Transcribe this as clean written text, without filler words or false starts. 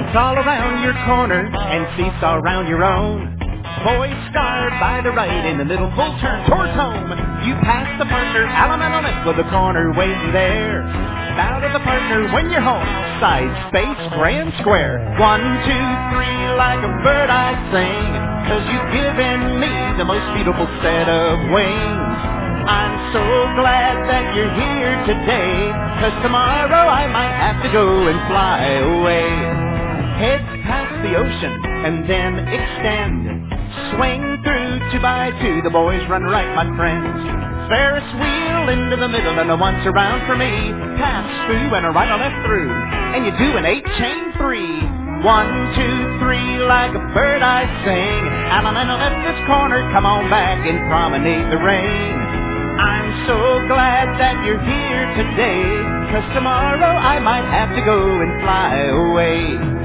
dance all around your corner and seesaw around your own. Boys start by the right in the middle, full turn towards home. You pass the partner, element on it with the corner waiting there. Bow to the partner when you're home, side space, grand square. 1, 2, 3, like a bird I sing, 'cause you've given me the most beautiful set of wings. I'm so glad that you're here today, 'cause tomorrow I might have to go and fly away. Head past the ocean and then extend. Swing through 2 by 2, the boys run right, my friends. Ferris wheel into the middle and a once around for me. Pass through and a right or left through, and you do an 8-chain 3. 1, 2, 3, like a bird I sing. And I'm in this corner, come on back and promenade the rain. I'm so glad that you're here today, 'cause tomorrow I might have to go and fly away.